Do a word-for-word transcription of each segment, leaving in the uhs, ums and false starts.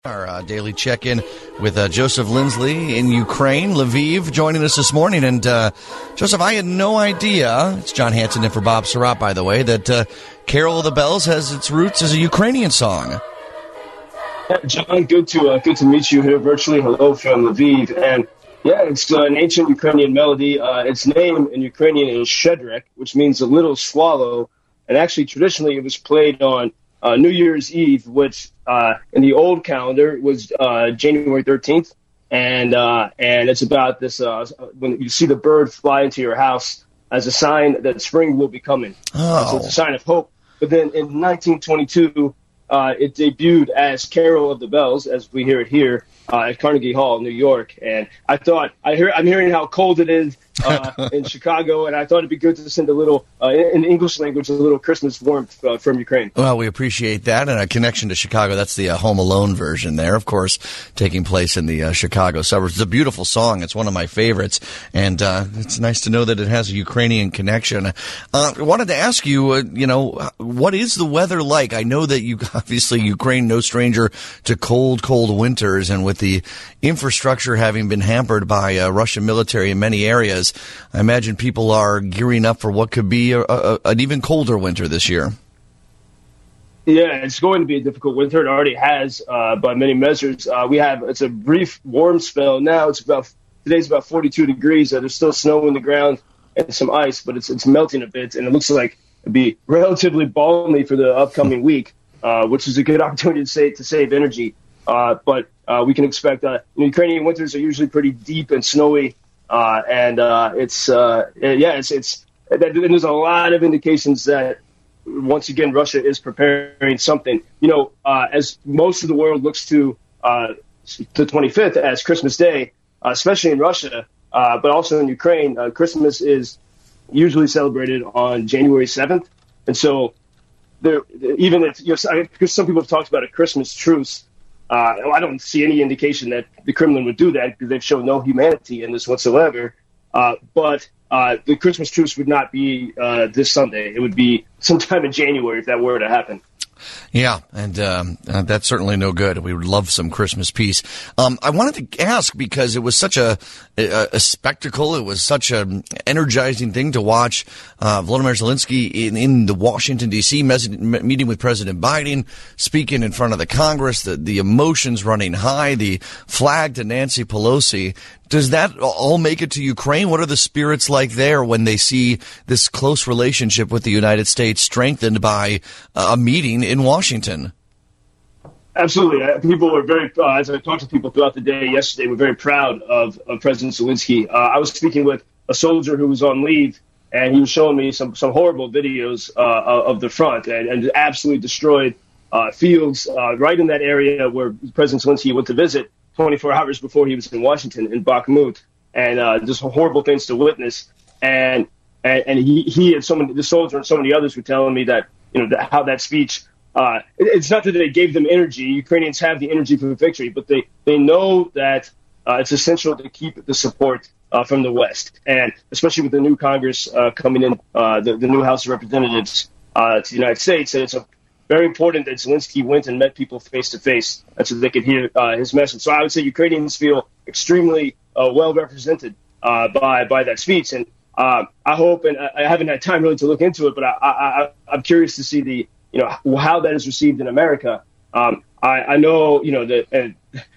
Our uh, daily check-in with uh, Joseph Lindsley in Ukraine, Lviv, joining us this morning. And, uh, Joseph, I had no idea, it's John Hanson in for Bob Surratt, by the way, that uh, Carol of the Bells has its roots as a Ukrainian song. Yeah, John, good to uh, good to meet you here virtually. Hello from Lviv. And, yeah, it's uh, an ancient Ukrainian melody. Uh, its name in Ukrainian is Shedrek, which means a little swallow. And actually, traditionally, it was played on Uh, New Year's Eve, which uh, in the old calendar was uh, January thirteenth, and uh, and it's about this uh, when you see the bird fly into your house as a sign that spring will be coming. Oh. So it's a sign of hope. But then in nineteen twenty-two, uh, it debuted as Carol of the Bells, as we hear it here uh, at Carnegie Hall, New York. And I thought I hear I'm hearing how cold it is uh, in Chicago, and I thought it'd be good to send a little, uh, in English language, a little Christmas warmth uh, from Ukraine. Well, we appreciate that, and a connection to Chicago. That's the uh, Home Alone version there, of course, taking place in the uh, Chicago suburbs. It's a beautiful song. It's one of my favorites, and uh, it's nice to know that it has a Ukrainian connection. Uh, I wanted to ask you, uh, you know, what is the weather like? I know that you, obviously, Ukraine, no stranger to cold, cold winters, and with the infrastructure having been hampered by uh, Russian military in many areas, I imagine people are gearing up for what could be a, a, an even colder winter this year. Yeah, it's going to be a difficult winter. It already has uh, by many measures. Uh, we have it's a brief warm spell now. It's about today's about forty-two degrees. Uh, there's still snow in the ground and some ice, but it's it's melting a bit, and it looks like it'd be relatively balmy for the upcoming week, uh, which is a good opportunity to save to save energy. Uh, but uh, we can expect uh, Ukrainian winters are usually pretty deep and snowy. Uh, and uh, it's uh, yeah, it's it's and there's a lot of indications that once again Russia is preparing something. You know, uh, as most of the world looks to uh, the twenty-fifth as Christmas Day, uh, especially in Russia, uh, but also in Ukraine, uh, Christmas is usually celebrated on January seventh, and so there, even if you know, because some people have talked about a Christmas truce. Uh, I don't see any indication that the Kremlin would do that because they've shown no humanity in this whatsoever. Uh, but uh, the Christmas truce would not be uh, this Sunday. It would be sometime in January if that were to happen. Yeah, and um, uh, that's certainly no good. We would love some Christmas peace. Um, I wanted to ask because it was such a, a, a spectacle. It was such an energizing thing to watch uh, Volodymyr Zelensky in, in the Washington, D C mes- meeting with President Biden, speaking in front of the Congress, the, the emotions running high, the flag to Nancy Pelosi. Does that all make it to Ukraine? What are the spirits like there when they see this close relationship with the United States strengthened by a meeting in Washington? Absolutely. Uh, people were very, uh, as I talked to people throughout the day yesterday, were very proud of, of President Zelensky. Uh, I was speaking with a soldier who was on leave, and he was showing me some, some horrible videos uh, of the front and, and absolutely destroyed uh, fields uh, right in that area where President Zelensky went to visit twenty-four hours before he was in Washington, in Bakhmut, and uh, just horrible things to witness. And and, and he, he and so many, the soldier and so many others were telling me that, you know, that, how that speech, uh, it, it's not that they gave them energy. Ukrainians have the energy for victory, but they, they know that uh, it's essential to keep the support uh, from the West. And especially with the new Congress uh, coming in, uh, the, the new House of Representatives uh, to the United States, and it's a very important that Zelensky went and met people face to face so they could hear uh, his message. So I would say Ukrainians feel extremely uh, well represented uh, by by that speech, and uh, I hope, and I haven't had time really to look into it, but I, I, I'm curious to see the you know how that is received in America. Um, I, I know you know that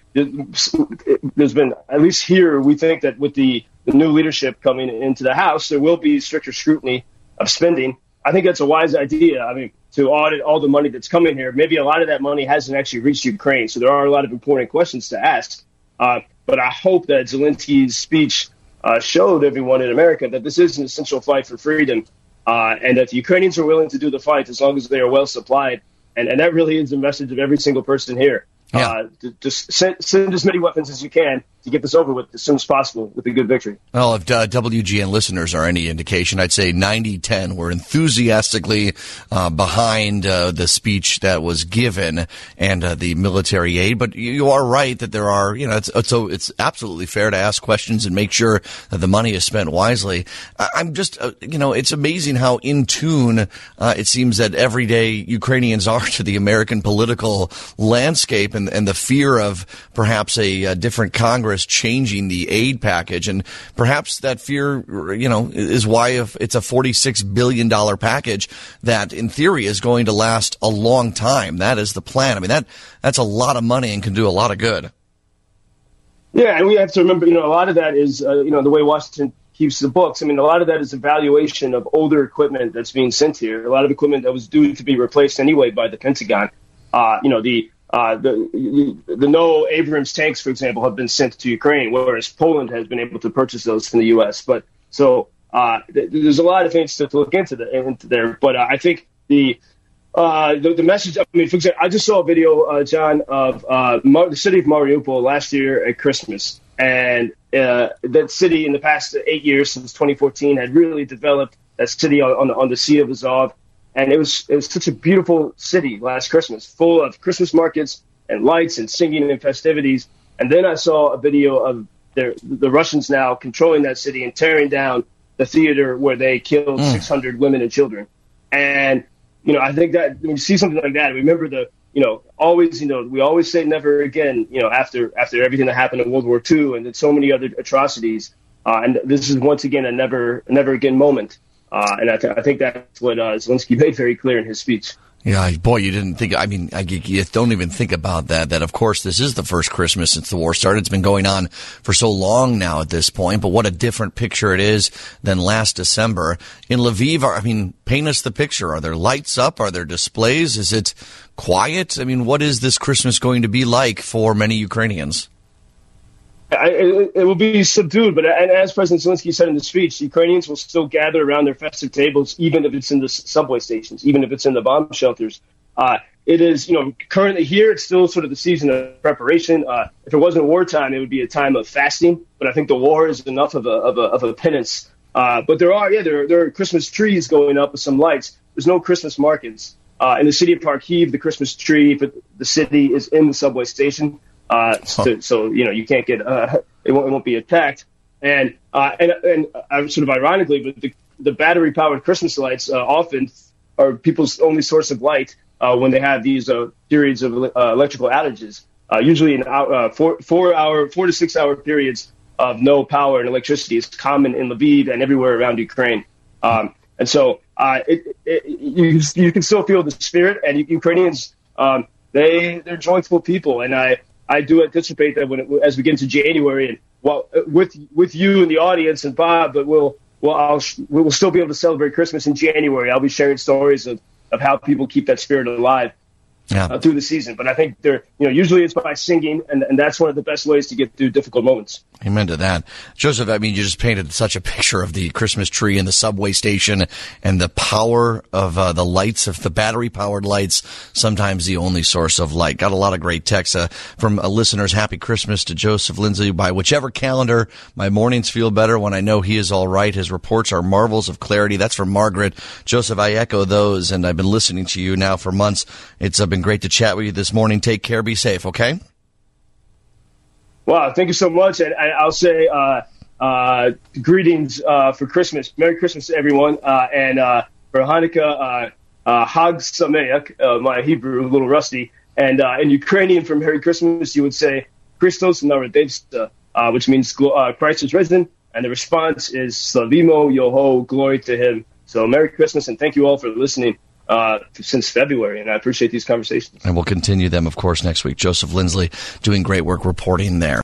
uh, there's been, at least here, we think that with the, the new leadership coming into the House, there will be stricter scrutiny of spending. I think that's a wise idea. I mean, to audit all the money that's coming here. Maybe a lot of that money hasn't actually reached Ukraine, so there are a lot of important questions to ask. Uh, but I hope that Zelensky's speech uh, showed everyone in America that this is an essential fight for freedom, uh, and that the Ukrainians are willing to do the fight as long as they are well supplied. And, and that really is the message of every single person here. Yeah. Uh, just send, send as many weapons as you can to get this over with as soon as possible with a good victory. Well, if uh, W G N listeners are any indication, I'd say ninety ten were enthusiastically uh, behind uh, the speech that was given and uh, the military aid. But you are right that there are, you know, it's, it's, so it's absolutely fair to ask questions and make sure that the money is spent wisely. I, I'm just, uh, you know, it's amazing how in tune uh, it seems that everyday Ukrainians are to the American political landscape. And and, and the fear of perhaps a, a different Congress changing the aid package. And perhaps that fear, you know, is why if it's a forty-six billion dollars package that in theory is going to last a long time. That is the plan. I mean, that that's a lot of money and can do a lot of good. Yeah, and we have to remember, you know, a lot of that is, uh, you know, the way Washington keeps the books. I mean, a lot of that is evaluation of older equipment that's being sent here. A lot of equipment that was due to be replaced anyway by the Pentagon. Uh, you know, the uh, the the no Abrams tanks, for example, have been sent to Ukraine, whereas Poland has been able to purchase those from the U S. But so uh, th- there's a lot of things to, to look into, the, into there. But uh, I think the Uh, the, the message, I mean, for example, I just saw a video, uh, John, of uh, Mar- the city of Mariupol last year at Christmas. And uh, that city in the past eight years, since twenty fourteen, had really developed that city on, on, the, on the Sea of Azov. And it was it was such a beautiful city last Christmas, full of Christmas markets and lights and singing and festivities. And then I saw a video of their, the Russians now controlling that city and tearing down the theater where they killed mm. six hundred women and children. And you know, I think that when you see something like that, remember the, you know, always, you know, we always say never again, you know, after after everything that happened in World War Two and then so many other atrocities. Uh, and this is once again a never never again moment. Uh, and I, th- I think that's what uh, Zelensky made very clear in his speech. Yeah, boy, you didn't think, I mean, I, you don't even think about that, that of course this is the first Christmas since the war started. It's been going on for so long now at this point, but what a different picture it is than last December. In Lviv, I mean, paint us the picture. Are there lights up? Are there displays? Is it quiet? I mean, what is this Christmas going to be like for many Ukrainians? I, it, it will be subdued, but and as President Zelensky said in the speech, Ukrainians will still gather around their festive tables, even if it's in the subway stations, even if it's in the bomb shelters. Uh, it is, you know, currently here, it's still sort of the season of preparation. Uh, if it wasn't wartime, it would be a time of fasting, but I think the war is enough of a of a, of a penance. Uh, but there are, yeah, there are, there are Christmas trees going up with some lights. There's no Christmas markets. Uh, in the city of Kharkiv, the Christmas tree for the city is in the subway station. Uh, so, so, you know, you can't get, uh, it won't, it won't be attacked. And, uh, and, and uh, sort of ironically, but the, the battery powered Christmas lights, uh, often are people's only source of light, uh, when they have these, uh, periods of, uh, electrical outages, uh, usually in, uh, four, four hour, four to six hour periods of no power and electricity is common in Lviv and everywhere around Ukraine. Um, and so, uh, it, it, you, you can still feel the spirit, and Ukrainians, um, they, they're joyful people. And I, I do anticipate that when it, as we get into January, and well, with with you and the audience and Bob, but we'll well I'll we will still be able to celebrate Christmas in January. I'll be sharing stories of, of how people keep that spirit alive yeah. uh, through the season. But I think they're you know usually it's by singing, and and that's one of the best ways to get through difficult moments. Amen to that. Joseph, I mean, you just painted such a picture of the Christmas tree in the subway station and the power of uh, the lights, of the battery-powered lights, sometimes the only source of light. Got a lot of great texts uh, from uh, listeners. Happy Christmas to Joseph Lindsley. By whichever calendar, my mornings feel better when I know he is all right. His reports are marvels of clarity. That's from Margaret. Joseph, I echo those, and I've been listening to you now for months. It's uh, been great to chat with you this morning. Take care. Be safe, okay? Wow, thank you so much. And I'll say uh, uh, greetings uh, for Christmas. Merry Christmas to everyone. Uh, and uh, for Hanukkah, uh, uh, Hag Sameach, uh, my Hebrew, a little rusty. And uh, in Ukrainian, for Merry Christmas, you would say Christos Narodevsta, uh, which means uh, Christ is risen. And the response is Slavimo Yoho, glory to him. So Merry Christmas, and thank you all for listening. Uh, since February, and I appreciate these conversations. And we'll continue them, of course, next week. Joseph Lindsley doing great work reporting there.